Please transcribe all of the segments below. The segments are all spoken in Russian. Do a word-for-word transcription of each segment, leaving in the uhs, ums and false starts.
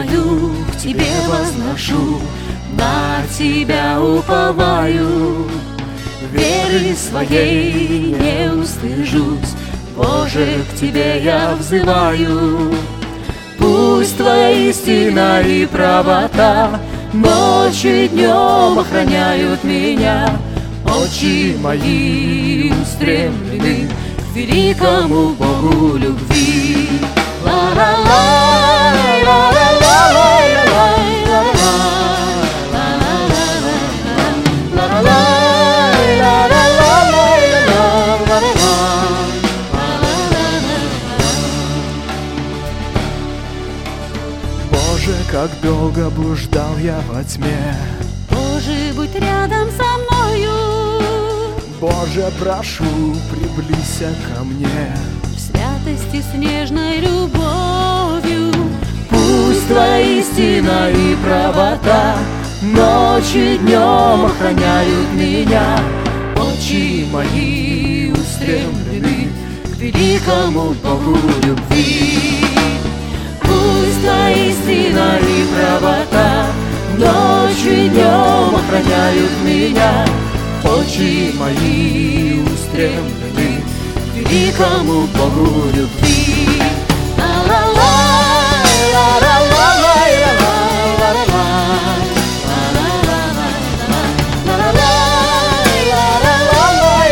мою к Тебе возношу, на Тебя уповаю. Веры своей не устыжусь, Боже, к Тебе я взываю. Пусть Твоя истина и правота ночью и днем охраняют меня. Очи мои устремлены к великому Богу любви. Ла-ла-лай, ла-ла-лай, ла-лай, ла-лай, ла-ла-лай, Боже, как долго блуждал я во тьме. Боже, будь рядом со мною. Боже, прошу, приблизься ко мне. В святости с нежной любовью. Пусть Твоя истина и правота ночью и днем охраняют меня. Очи мои устремлены к великому Богу любви. Пусть Твоя истина и правота ночью и днем охраняют меня. Очи мои устремлены к великому Богу любви. Ла-ла-лай, ла-ла-лай, ла-ла-лай, ла-ла-лай, ла-ла-лай,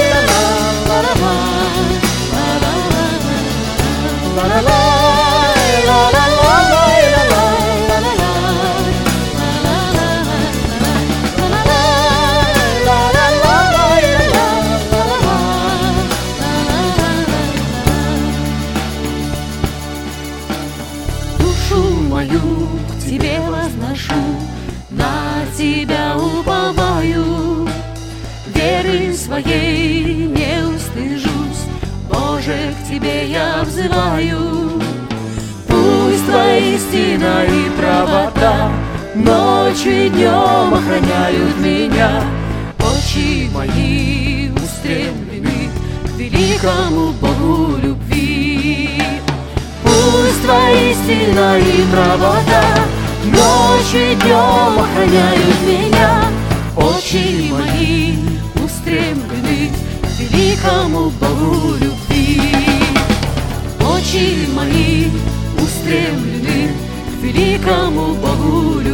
мою к Тебе возношу, на Тебя уповаю. Веры своей не устыжусь, Боже, к Тебе я взываю. Пусть Твоя истина и правота ночью и днем охраняют меня. Очи мои устремлены к великому Богу любви. Пусть Твоя истина и правота ночью и днем охраняют меня. Очи мои устремлены к великому Богу любви. Очи мои устремлены к великому Богу любви.